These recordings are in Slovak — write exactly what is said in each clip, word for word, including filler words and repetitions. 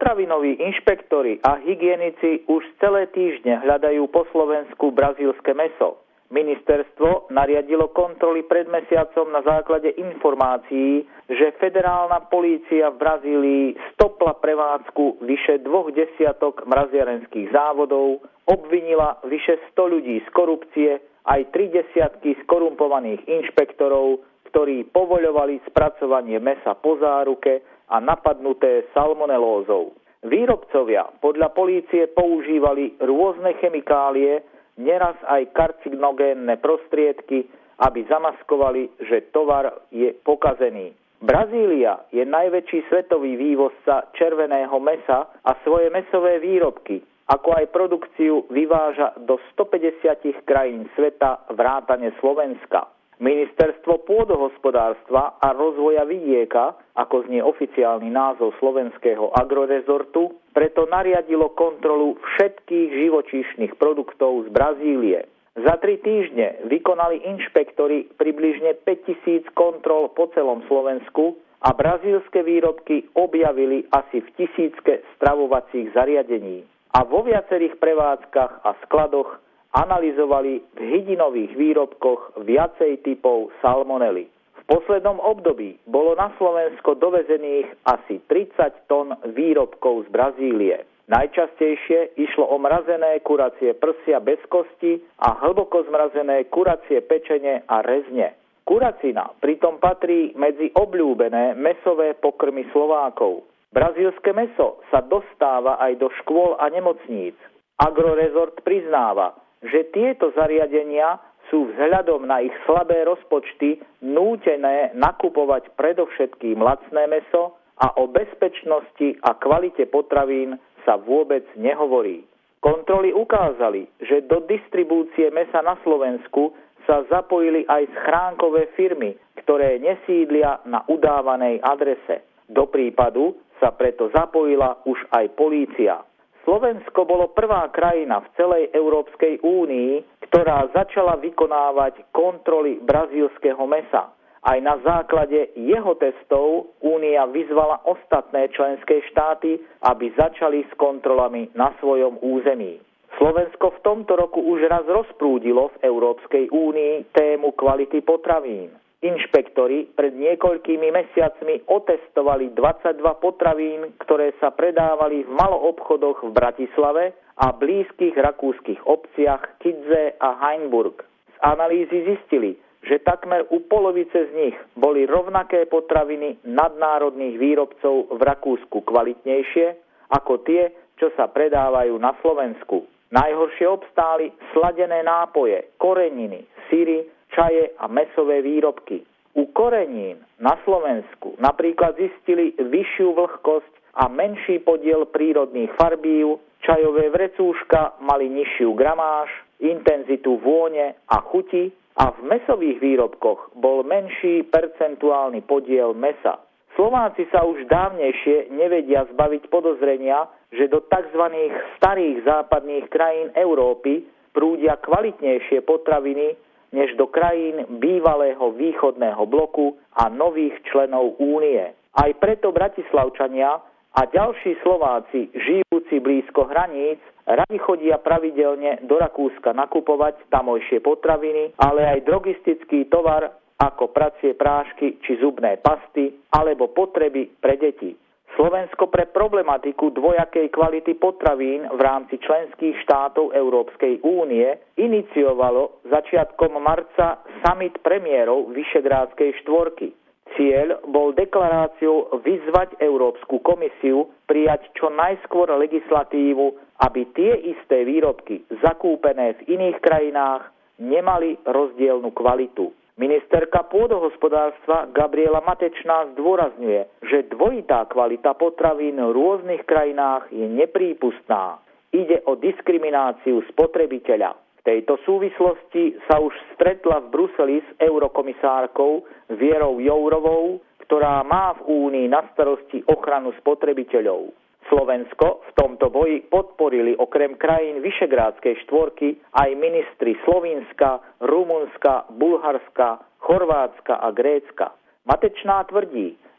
Potravinoví inšpektori a hygienici už celé týždne hľadajú po Slovensku brazílske mäso. Ministerstvo nariadilo kontroly pred mesiacom na základe informácií, že federálna polícia v Brazílii stopla prevádzku vyše dvoch desiatok mraziarenských závodov, obvinila vyše sto ľudí z korupcie, aj tri desiatky skorumpovaných inšpektorov, ktorí povoľovali spracovanie mäsa po záruke a napadnuté salmonelózou. Výrobcovia podľa polície používali rôzne chemikálie, neraz aj karcinogénne prostriedky, aby zamaskovali, že tovar je pokazený. Brazília je najväčší svetový vývozca červeného mäsa a svoje mäsové výrobky, ako aj produkciu vyváža do stopäťdesiat krajín sveta vrátane Slovenska. Ministerstvo pôdohospodárstva a rozvoja vidieka, ako znie oficiálny názov slovenského agrorezortu, preto nariadilo kontrolu všetkých živočíšnych produktov z Brazílie. Za tri týždne vykonali inšpektori približne päťtisíc kontrol po celom Slovensku a brazílske výrobky objavili asi v tisícke stravovacích zariadení. A vo viacerých prevádzkach a skladoch analyzovali v hydinových výrobkoch viacej typov salmonely. V poslednom období bolo na Slovensko dovezených asi tridsať ton výrobkov z Brazílie. Najčastejšie išlo o mrazené kuracie prsia bez kosti a hlboko zmrazené kuracie pečene a rezne. Kuracina pritom patrí medzi obľúbené mäsové pokrmy Slovákov. Brazílske mäso sa dostáva aj do škôl a nemocníc. Agrorezort priznáva, že tieto zariadenia sú vzhľadom na ich slabé rozpočty nútené nakupovať predovšetkým lacné mäso a o bezpečnosti a kvalite potravín sa vôbec nehovorí. Kontroly ukázali, že do distribúcie mäsa na Slovensku sa zapojili aj schránkové firmy, ktoré nesídlia na udávanej adrese. Do prípadu sa preto zapojila už aj polícia. Slovensko bolo prvá krajina v celej Európskej únii, ktorá začala vykonávať kontroly brazílskeho mäsa. Aj na základe jeho testov Únia vyzvala ostatné členské štáty, aby začali s kontrolami na svojom území. Slovensko v tomto roku už raz rozprúdilo v Európskej únii tému kvality potravín. Inšpektori pred niekoľkými mesiacmi otestovali dvadsaťdva potravín, ktoré sa predávali v maloobchodoch v Bratislave a blízkych rakúskych obciach Kidze a Hainburg. Z analýzy zistili, že takmer u polovice z nich boli rovnaké potraviny nadnárodných výrobcov v Rakúsku kvalitnejšie ako tie, čo sa predávajú na Slovensku. Najhoršie obstáli sladené nápoje, koreniny, syry, čaje a mäsové výrobky. U korenín na Slovensku napríklad zistili vyššiu vlhkosť a menší podiel prírodných farbív, čajové vrecúška mali nižšiu gramáž, intenzitu vône a chuti a v mäsových výrobkoch bol menší percentuálny podiel mäsa. Slováci sa už dávnejšie nevedia zbaviť podozrenia, že do tzv. Starých západných krajín Európy prúdia kvalitnejšie potraviny než do krajín bývalého východného bloku a nových členov Únie. Aj preto Bratislavčania a ďalší Slováci žijúci blízko hraníc radi chodia pravidelne do Rakúska nakupovať tamojšie potraviny, ale aj drogistický tovar ako pracie prášky či zubné pasty alebo potreby pre deti. Slovensko pre problematiku dvojakej kvality potravín v rámci členských štátov Európskej únie iniciovalo začiatkom marca summit premiérov Vyšegrádskej štvorky. Cieľ bol deklaráciou vyzvať Európsku komisiu prijať čo najskôr legislatívu, aby tie isté výrobky zakúpené v iných krajinách nemali rozdielnu kvalitu. Ministerka pôdohospodárstva Gabriela Matečná zdôrazňuje, že dvojitá kvalita potravín v rôznych krajinách je neprípustná. Ide o diskrimináciu spotrebiteľa. V tejto súvislosti sa už stretla v Bruseli s eurokomisárkou Vierou Jourovou, ktorá má v Únii na starosti ochranu spotrebiteľov. Slovensko v tomto boji podporili okrem krajín Vyšegrádskej štvorky aj ministri Slovinska, Rumunska, Bulharska, Chorvátska a Grécka. Matečná tvrdí,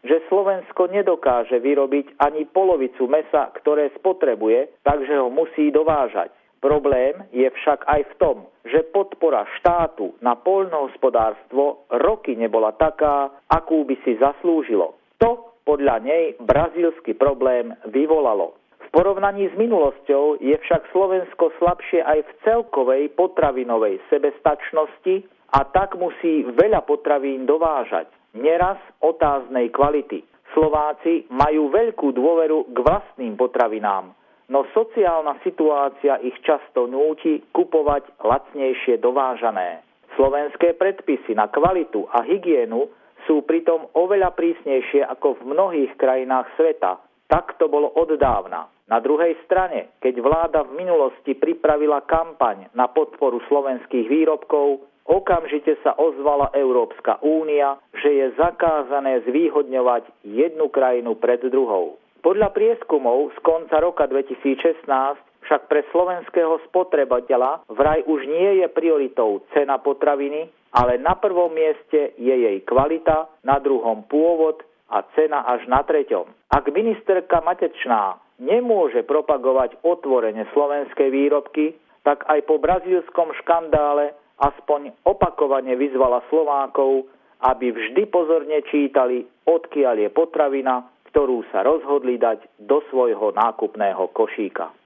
že Slovensko nedokáže vyrobiť ani polovicu mäsa, ktoré spotrebuje, takže ho musí dovážať. Problém je však aj v tom, že podpora štátu na poľnohospodárstvo roky nebola taká, akú by si zaslúžilo. To podľa nej brazílsky problém vyvolalo. V porovnaní s minulosťou je však Slovensko slabšie aj v celkovej potravinovej sebestačnosti a tak musí veľa potravín dovážať, neraz otáznej kvality. Slováci majú veľkú dôveru k vlastným potravinám, no sociálna situácia ich často núti kupovať lacnejšie dovážané. Slovenské predpisy na kvalitu a hygienu sú pritom oveľa prísnejšie ako v mnohých krajinách sveta. Tak to bolo od dávna. Na druhej strane, keď vláda v minulosti pripravila kampaň na podporu slovenských výrobkov, okamžite sa ozvala Európska únia, že je zakázané zvýhodňovať jednu krajinu pred druhou. Podľa prieskumov z konca roka dvetisícšestnásť však pre slovenského spotrebateľa vraj už nie je prioritou cena potraviny, ale na prvom mieste je jej kvalita, na druhom pôvod a cena až na treťom. Ak ministerka Matečná nemôže propagovať otvorene slovenské výrobky, tak aj po brazílskom škandále aspoň opakovane vyzvala Slovákov, aby vždy pozorne čítali, odkiaľ je potravina, ktorú sa rozhodli dať do svojho nákupného košíka.